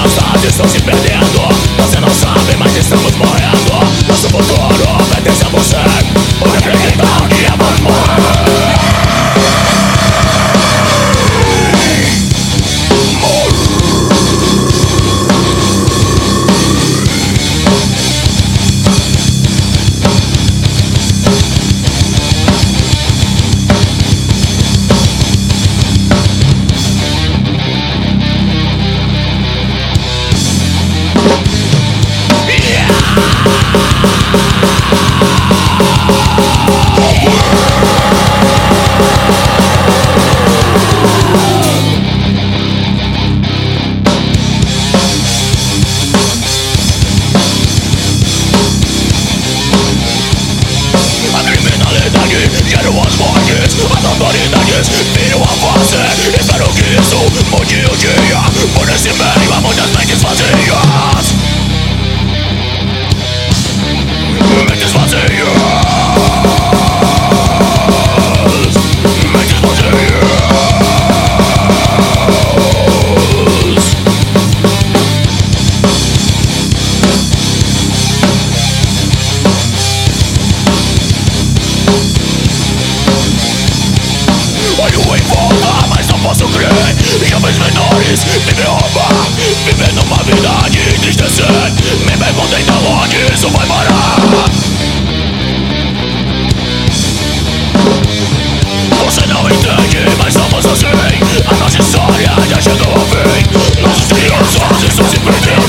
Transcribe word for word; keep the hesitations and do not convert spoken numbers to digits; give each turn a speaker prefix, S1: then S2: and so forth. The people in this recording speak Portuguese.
S1: crianças estão se perdendo. Você não sabe, mas estamos morrendo. Nosso futuro pertence a você. Por acreditar que vamos morrer. As autoridades viram a face. Espero que isso mude o dia. Por esse meio há muitas mentes vazias. Mentes vazias. Mentes vazias. Olho em volta, mas não posso crer. Jovens menores vivem roubar, vivendo uma vida de entristecer. Me perguntem de onde isso vai parar. Você não entende, mas somos assim. A nossa história já chegou ao fim. Nossas crianças estão se perdendo.